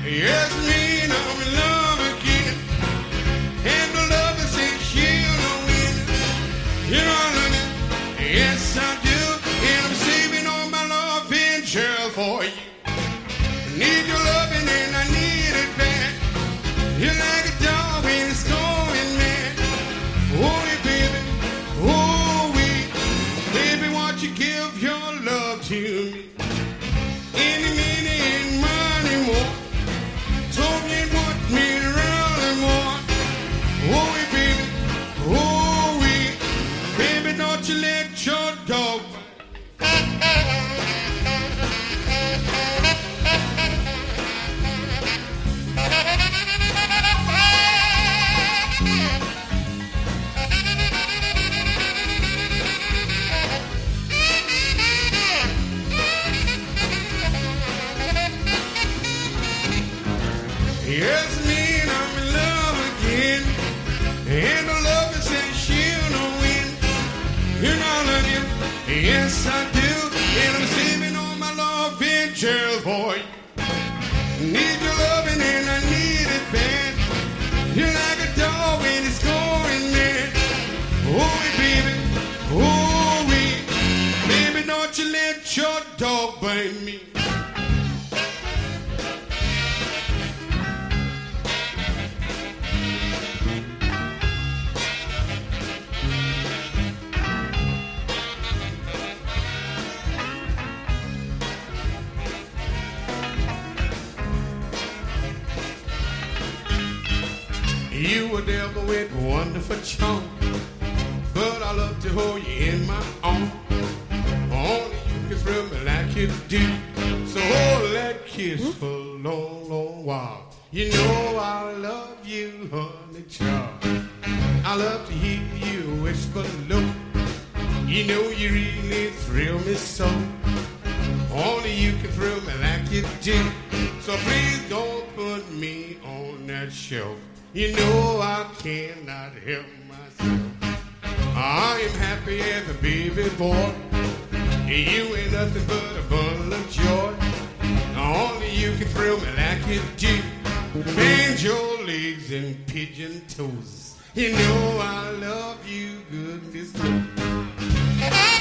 Yes, me and I'm in love again. And the love is in shield no wind. You know I love you. Yes, I do. And I'm saving all my love in jail for you. I need your loving and I need it bad. You're like a dog when it's going mad. Oh, yeah, baby. Oh, baby, won't you give your love to me? Any minute and money more. Told me it want me around and more. Oh, yeah, baby. Oh, baby, don't you let your dog bite. Yes, me and I'm in love again. And the love is in shield no wind. You know I love you. Yes, I do. And I'm saving all my love in jail for you. Need your loving and I need it bad. You're like a dog when it's going mad. Oh, baby. Oh, baby, don't you let your dog bite me. You a devil with wonderful charm, but I love to hold you in my arms. Only you can thrill me like you do, so hold that kiss for a long, long while. You know I love you, honey child. I love to hear you whisper low. You know you really thrill me so. Only you can thrill me like you do, so please don't put me on that shelf. You know I cannot help myself. I am happy as a baby boy. You ain't nothing but a bundle of joy. Only you can thrill me like you do. Bend your legs and pigeon toes. You know I love you, goodness knows.